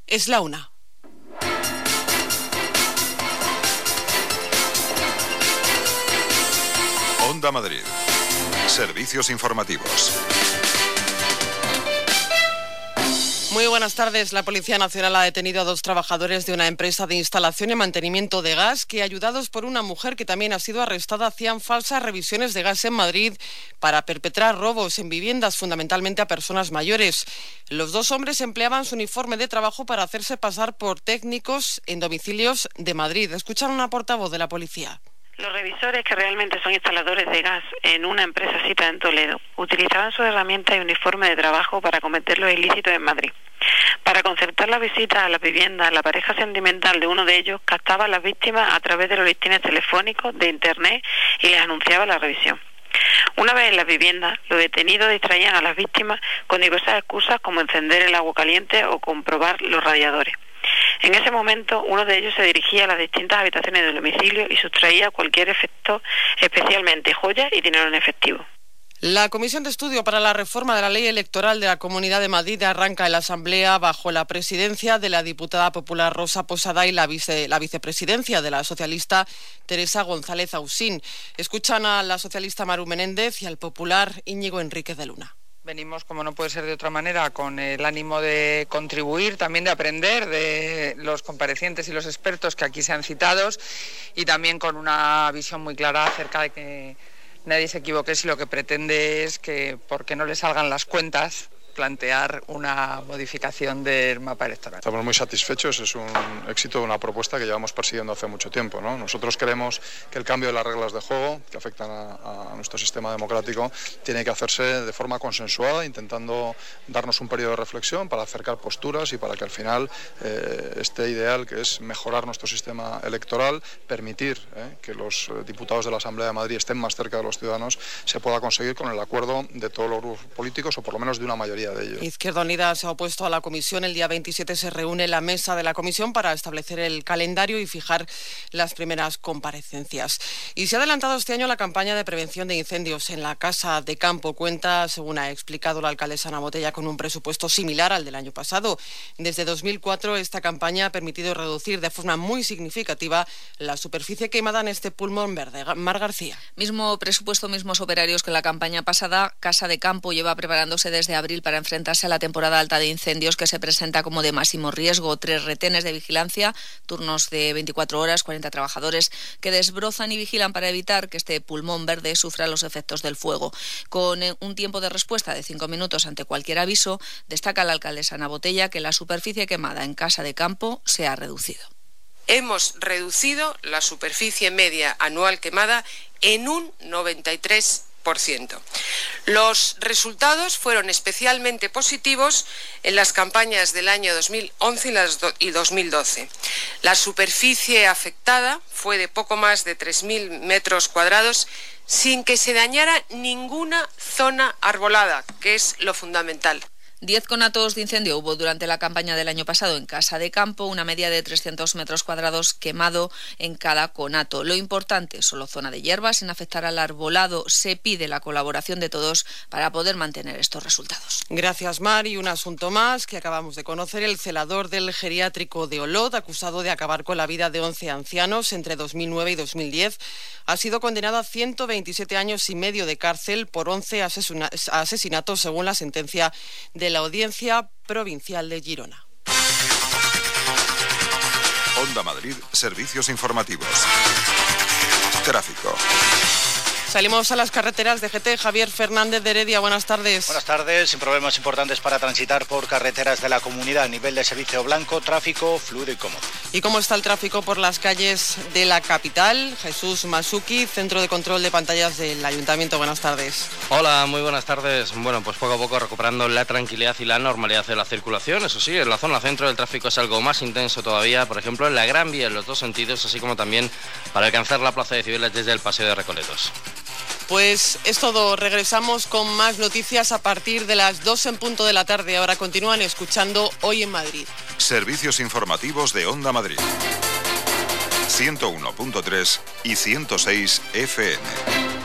Es la 1. Onda Madrid. Servicios informativos. Muy buenas tardes. La Policía Nacional ha detenido a 2 trabajadores de una empresa de instalación y mantenimiento de gas que, ayudados por una mujer que también ha sido arrestada, hacían falsas revisiones de gas en Madrid para perpetrar robos en viviendas, fundamentalmente a personas mayores. Los 2 hombres empleaban su uniforme de trabajo para hacerse pasar por técnicos en domicilios de Madrid. Escuchan a una portavoz de la policía. Los revisores, que realmente son instaladores de gas en una empresa situada en Toledo, utilizaban sus herramientas y uniforme de trabajo para cometer los ilícitos en Madrid. Para concertar la visita a las viviendas, la pareja sentimental de uno de ellos captaba a las víctimas a través de los listines telefónicos, de internet, y les anunciaba la revisión. Una vez en las viviendas, los detenidos distraían a las víctimas con diversas excusas como encender el agua caliente o comprobar los radiadores. En ese momento, uno de ellos se dirigía a las distintas habitaciones del domicilio y sustraía cualquier efecto, especialmente joyas y dinero en efectivo. La Comisión de Estudio para la Reforma de la Ley Electoral de la Comunidad de Madrid arranca en la Asamblea bajo la presidencia de la diputada popular Rosa Posada y la vicepresidencia de la socialista Teresa González Ausín. Escuchan a la socialista Maru Menéndez y al popular Íñigo Enríquez de Luna. Venimos, como no puede ser de otra manera, con el ánimo de contribuir, también de aprender de los comparecientes y los expertos que aquí se han citado, y también con una visión muy clara acerca de que nadie se equivoque si lo que pretende es que, porque no le salgan las cuentas, plantear una modificación del mapa electoral. Estamos muy satisfechos, es un éxito de una propuesta que llevamos persiguiendo hace mucho tiempo, ¿no? Nosotros creemos que el cambio de las reglas de juego que afectan a nuestro sistema democrático tiene que hacerse de forma consensuada, intentando darnos un periodo de reflexión para acercar posturas y para que al final este ideal, que es mejorar nuestro sistema electoral, permitir que los diputados de la Asamblea de Madrid estén más cerca de los ciudadanos, se pueda conseguir con el acuerdo de todos los grupos políticos o por lo menos de una mayoría de ellos. Izquierda Unida se ha opuesto a la comisión. El día 27 se reúne la mesa de la comisión para establecer el calendario y fijar las primeras comparecencias. Y se ha adelantado este año la campaña de prevención de incendios en la Casa de Campo. Cuenta, según ha explicado la alcaldesa Ana Botella, con un presupuesto similar al del año pasado. Desde 2004 esta campaña ha permitido reducir de forma muy significativa la superficie quemada en este pulmón verde. Mar García. Mismo presupuesto, mismos operarios que la campaña pasada. Casa de Campo lleva preparándose desde abril para enfrentarse a la temporada alta de incendios que se presenta como de máximo riesgo. 3 retenes de vigilancia, turnos de 24 horas, 40 trabajadores que desbrozan y vigilan para evitar que este pulmón verde sufra los efectos del fuego. Con un tiempo de respuesta de 5 minutos ante cualquier aviso, destaca la alcaldesa Ana Botella que la superficie quemada en Casa de Campo se ha reducido. Hemos reducido la superficie media anual quemada en un 93%. Los resultados fueron especialmente positivos en las campañas del año 2011 y 2012. La superficie afectada fue de poco más de 3.000 metros cuadrados sin que se dañara ninguna zona arbolada, que es lo fundamental. 10 conatos de incendio hubo durante la campaña del año pasado en Casa de Campo, una media de 300 metros cuadrados quemado en cada conato. Lo importante, solo zona de hierba, sin afectar al arbolado. Se pide la colaboración de todos para poder mantener estos resultados. Gracias, Mar. Y un asunto más que acabamos de conocer. El celador del geriátrico de Olot, acusado de acabar con la vida de 11 ancianos entre 2009 y 2010, ha sido condenado a 127 años y medio de cárcel por 11 asesinatos, según la sentencia de la Audiencia Provincial de Girona. Onda Madrid, servicios informativos. Tráfico. Salimos a las carreteras de GT. Javier Fernández de Heredia, buenas tardes. Buenas tardes, sin problemas importantes para transitar por carreteras de la comunidad. Nivel de servicio blanco, tráfico fluido y cómodo. ¿Y cómo está el tráfico por las calles de la capital? Jesús Masuki, Centro de Control de Pantallas del Ayuntamiento, buenas tardes. Hola, muy buenas tardes. Bueno, pues poco a poco recuperando la tranquilidad y la normalidad de la circulación. Eso sí, en la zona centro el tráfico es algo más intenso todavía, por ejemplo en la Gran Vía en los 2 sentidos, así como también para alcanzar la Plaza de Cibeles desde el Paseo de Recoletos. Pues es todo, regresamos con más noticias a partir de las 2 en punto de la tarde. Ahora continúan escuchando Hoy en Madrid. Servicios informativos de Onda Madrid. 101.3 y 106 FM.